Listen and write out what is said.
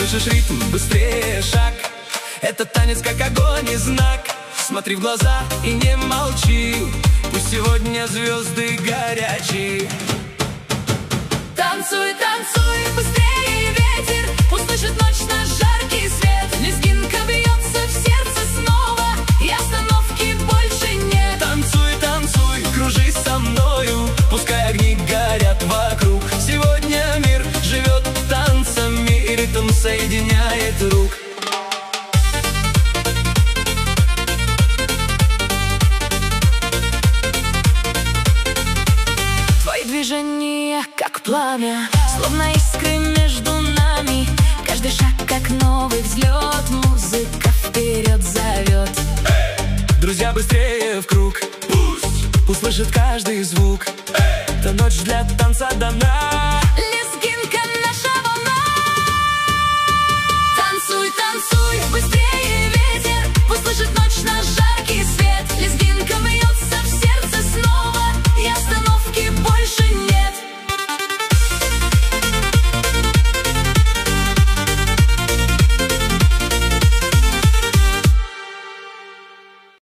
Слышишь ритм, быстрее шаг. Это танец как огонь и знак. Смотри в глаза и не молчи, пусть сегодня звезды горячие. Танцуй, танцуй, быстрее ветер услышит ночь наш жаркий свет. Лезгинка бьется в сердце снова, и остановки больше нет. Танцуй, танцуй, кружись со мною, пускай огни горят вокруг. Сегодня мир живет танцами, и ритм соединяет рук. Твои движения как пламя, словно искры между нами. Каждый шаг как новый взлет, музыка вперед зовет. Друзья, быстрее в круг, пусть услышит каждый звук. Эта ночь для танца дана.